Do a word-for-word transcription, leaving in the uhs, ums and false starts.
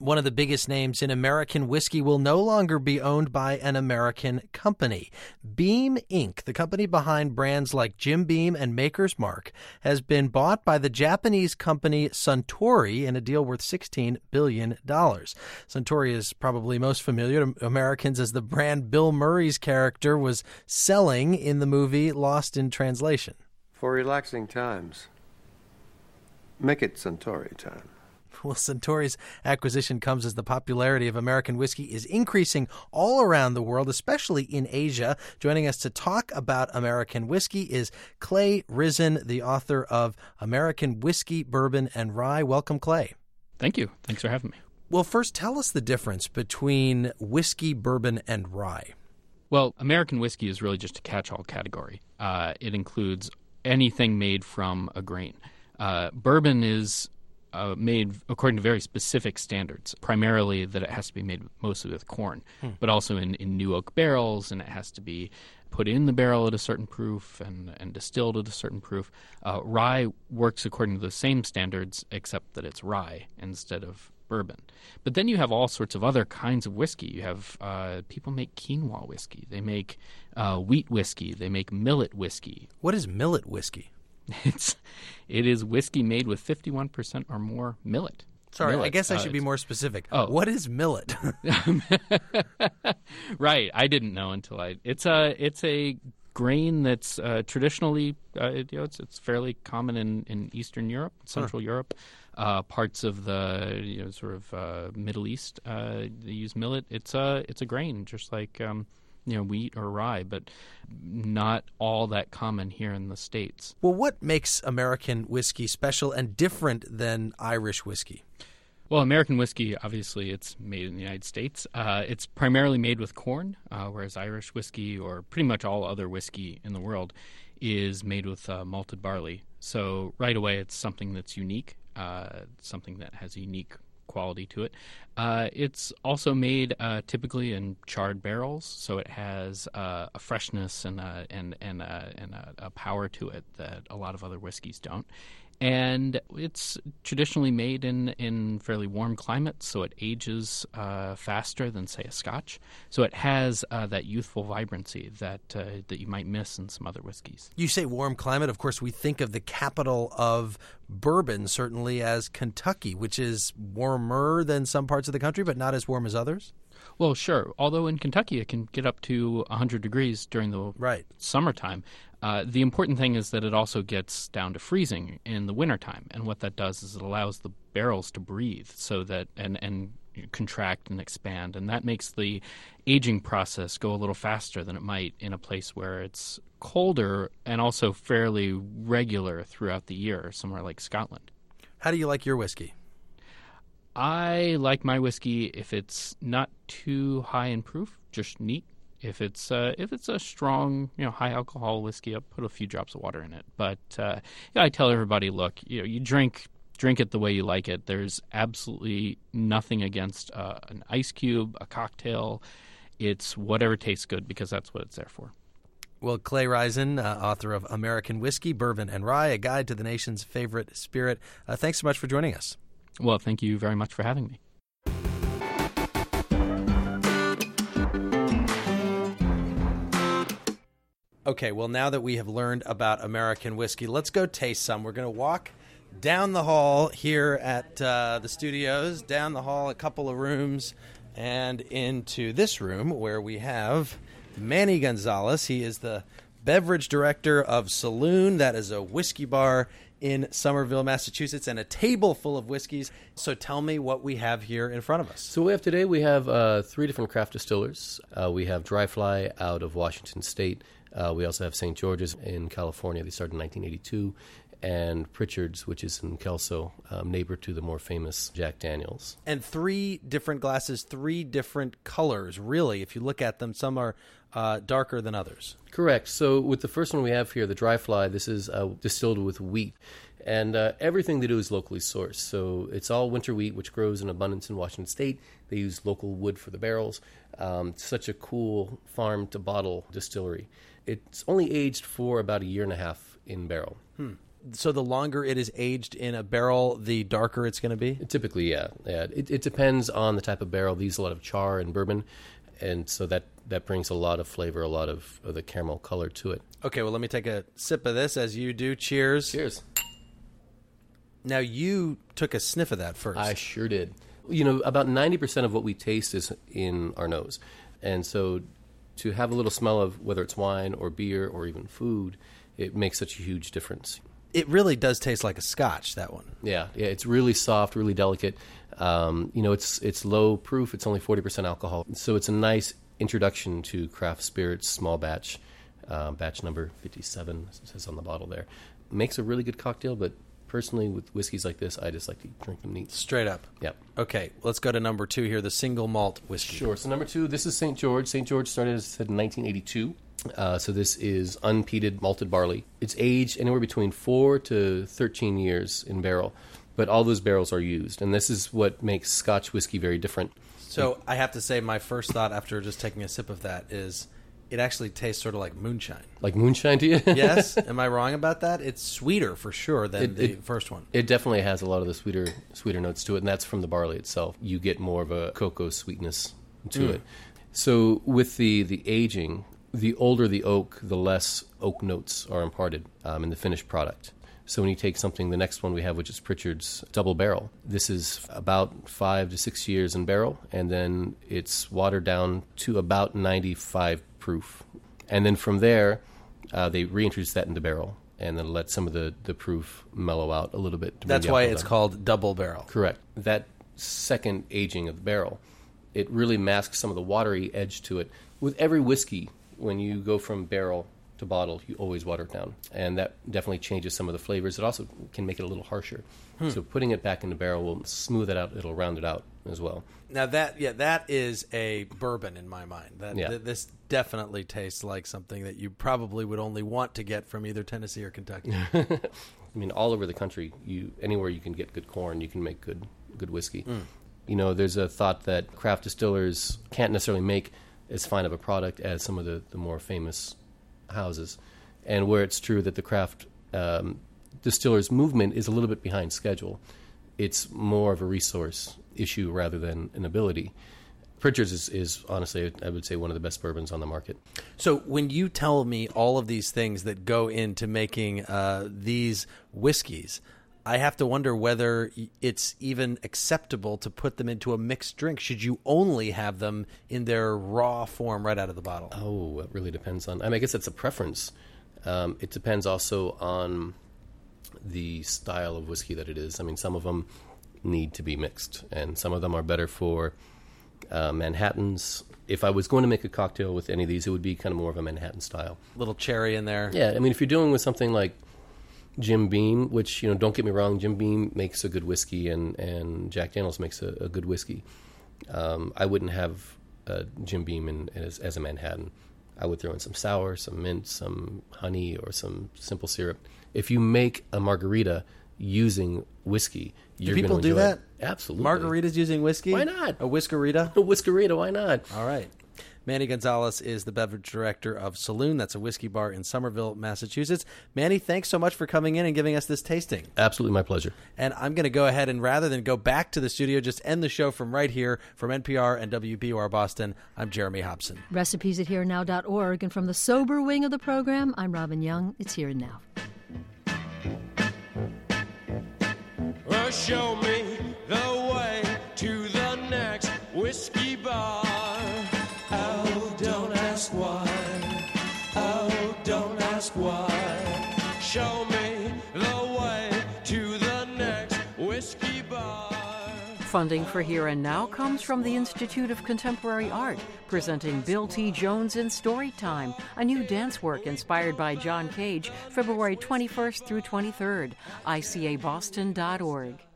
one of the biggest names in American whiskey, will no longer be owned by an American company. Beam Incorporated, the company behind brands like Jim Beam and Maker's Mark, has been bought by the Japanese company Suntory in a deal worth sixteen billion dollars. Suntory is probably most familiar to Americans as the brand Bill Murray's character was selling in the movie Lost in Translation. For relaxing times, make it Suntory time. Well, Suntory's acquisition comes as the popularity of American whiskey is increasing all around the world, especially in Asia. Joining us to talk about American whiskey is Clay Rizin, the author of American Whiskey, Bourbon, and Rye. Welcome, Clay. Thank you. Thanks for having me. Well, first, tell us the difference between whiskey, bourbon, and rye. Well, American whiskey is really just a catch-all category. Uh, it includes anything made from a grain. Uh, bourbon is uh, made according to very specific standards, primarily that it has to be made mostly with corn, hmm. but also in, in new oak barrels, and it has to be put in the barrel at a certain proof and, and distilled at a certain proof. Uh, rye works according to the same standards, except that it's rye instead of bourbon. But then you have all sorts of other kinds of whiskey. You have uh, people make quinoa whiskey. They make uh, wheat whiskey. They make millet whiskey. What is millet whiskey? It's it is whiskey made with fifty-one percent or more millet. Sorry, millet. I guess I uh, should be more specific. Oh. What is millet? Right, I didn't know until I. It's a it's a grain that's uh, traditionally uh, you know it's it's fairly common in, in Eastern Europe, Central huh. Europe. Uh, parts of the you know sort of uh, Middle East uh, they use millet. It's a it's a grain just like um, you know wheat or rye, but not all that common here in the States. Well, what makes American whiskey special and different than Irish whiskey? Well, American whiskey, obviously, it's made in the United States. Uh, it's primarily made with corn, uh, whereas Irish whiskey, or pretty much all other whiskey in the world, is made with uh, malted barley. So right away, it's something that's unique. Uh, something that has a unique quality to it. Uh, it's also made uh, typically in charred barrels, so it has uh, a freshness and a, and and a, and a, a power to it that a lot of other whiskeys don't. And it's traditionally made in, in fairly warm climates, so it ages uh, faster than, say, a Scotch. So it has uh, that youthful vibrancy that uh, that you might miss in some other whiskeys. You say warm climate. Of course, we think of the capital of bourbon, certainly, as Kentucky, which is warmer than some parts of the country, but not as warm as others. Well, sure. Although in Kentucky it can get up to one hundred degrees during the right. summertime. Uh, the important thing is that it also gets down to freezing in the wintertime. And what that does is it allows the barrels to breathe so that and, and contract and expand. And that makes the aging process go a little faster than it might in a place where it's colder and also fairly regular throughout the year, somewhere like Scotland. How do you like your whiskey? I like my whiskey if it's not too high in proof, just neat. If it's uh, if it's a strong, you know, high alcohol whiskey, I'll put a few drops of water in it. But uh, yeah, I tell everybody, look, you know, you drink drink it the way you like it. There's absolutely nothing against uh, an ice cube, a cocktail. It's whatever tastes good because that's what it's there for. Well, Clay Rizin, uh, author of American Whiskey, Bourbon, and Rye, a guide to the nation's favorite spirit. Uh, thanks so much for joining us. Well, thank you very much for having me. Okay, well, now that we have learned about American whiskey, let's go taste some. We're going to walk down the hall here at uh, the studios, down the hall, a couple of rooms, and into this room where we have Manny Gonzalez. He is the beverage director of Saloon. That is a whiskey bar in Somerville, Massachusetts, and a table full of whiskeys. So tell me what we have here in front of us. So we have today, we have uh, three different craft distillers. Uh, we have Dry Fly out of Washington State. Uh, we also have Saint George's in California. They started in nineteen eighty-two. And Pritchard's, which is in Kelso, um, neighbor to the more famous Jack Daniels. And three different glasses, three different colors, really. If you look at them, some are uh, darker than others. Correct. So with the first one we have here, the Dry Fly, this is uh, distilled with wheat. And uh, everything they do is locally sourced. So it's all winter wheat, which grows in abundance in Washington State. They use local wood for the barrels. Um, such a cool farm-to-bottle distillery. It's only aged for about a year and a half in barrel. Hmm. So the longer it is aged in a barrel, the darker it's going to be? Typically, yeah. yeah. It, it depends on the type of barrel. These a lot of char and bourbon, and so that, that brings a lot of flavor, a lot of, of the caramel color to it. Okay, well, let me take a sip of this as you do. Cheers. Cheers. Now, you took a sniff of that first. I sure did. You know, about ninety percent of what we taste is in our nose. And so to have a little smell of whether it's wine or beer or even food, it makes such a huge difference. It really does taste like a scotch, that one. Yeah, yeah, it's really soft, really delicate. Um, you know, it's it's low proof. It's only forty percent alcohol. So it's a nice introduction to craft spirits, small batch, uh, batch number fifty-seven, it says on the bottle there. Makes a really good cocktail, but personally, with whiskeys like this, I just like to drink them neat. Straight up. Yep. Okay, let's go to number two here, the single malt whiskey. Sure. So number two, this is Saint George. Saint George started, as I said, in nineteen eighty-two. Uh, so this is unpeated malted barley. It's aged anywhere between four to thirteen years in barrel, but all those barrels are used, and this is what makes Scotch whiskey very different. So I have to say, my first thought after just taking a sip of that is it actually tastes sort of like moonshine. Like moonshine to you? Yes. Am I wrong about that? It's sweeter for sure than It- the it- first one. It definitely has a lot of the sweeter sweeter notes to it, and that's from the barley itself. You get more of a cocoa sweetness to Mm. it. So with the, the aging, the older the oak, the less oak notes are imparted um, in the finished product. So when you take something, the next one we have, which is Pritchard's Double Barrel, this is about five to six years in barrel, and then it's watered down to about ninety-five proof. And then from there, uh, they reintroduce that into barrel, and then let some of the, the proof mellow out a little bit. to bring That's the why alcohol it's down. called double barrel. Correct. That second aging of the barrel, it really masks some of the watery edge to it. With every whiskey, when you go from barrel to bottle, you always water it down, and that definitely changes some of the flavors. It also can make it a little harsher. Hmm. So putting it back in the barrel will smooth it out. It'll round it out as well. Now that yeah, that is a bourbon in my mind. That Yeah. th- this definitely tastes like something that you probably would only want to get from either Tennessee or Kentucky. I mean, all over the country, you anywhere you can get good corn, you can make good good whiskey. Mm. You know, there's a thought that craft distillers can't necessarily make as fine of a product as some of the, the more famous houses, and where it's true that the craft um, distillers movement is a little bit behind schedule. It's more of a resource issue rather than an ability. Pritchard's is, is honestly, I would say, one of the best bourbons on the market. So when you tell me all of these things that go into making uh, these whiskeys, I have to wonder whether it's even acceptable to put them into a mixed drink. Should you only have them in their raw form right out of the bottle? Oh, it really depends on. I mean, I guess that's a preference. Um, it depends also on the style of whiskey that it is. I mean, some of them need to be mixed, and some of them are better for uh, Manhattans. If I was going to make a cocktail with any of these, it would be kind of more of a Manhattan style. Little cherry in there. Yeah, I mean, if you're dealing with something like Jim Beam, which, you know, don't get me wrong, Jim Beam makes a good whiskey, and, and Jack Daniels makes a, a good whiskey. Um, I wouldn't have uh, Jim Beam in, as, as a Manhattan. I would throw in some sour, some mint, some honey, or some simple syrup. If you make a margarita using whiskey, you're Do people gonna do enjoy that? it. Absolutely. Margaritas using whiskey? Why not? A whiskerita? A whiskerita, why not? All right. Manny Gonzalez is the beverage director of Saloon. That's a whiskey bar in Somerville, Massachusetts. Manny, thanks so much for coming in and giving us this tasting. Absolutely my pleasure. And I'm going to go ahead and rather than go back to the studio, just end the show from right here from N P R and W B U R Boston. I'm Jeremy Hobson. Recipes at here and now dot org. And from the sober wing of the program, I'm Robin Young. It's Here and Now. Well, show me the way to the next whiskey bar. Oh, don't ask why. Oh, don't ask why. Show me the way to the next whiskey bar. Funding for Here and Now comes from the Institute of Contemporary Art, presenting Bill T. Jones in Storytime, a new dance work inspired by John Cage, February twenty-first through twenty-third, I C A Boston dot org.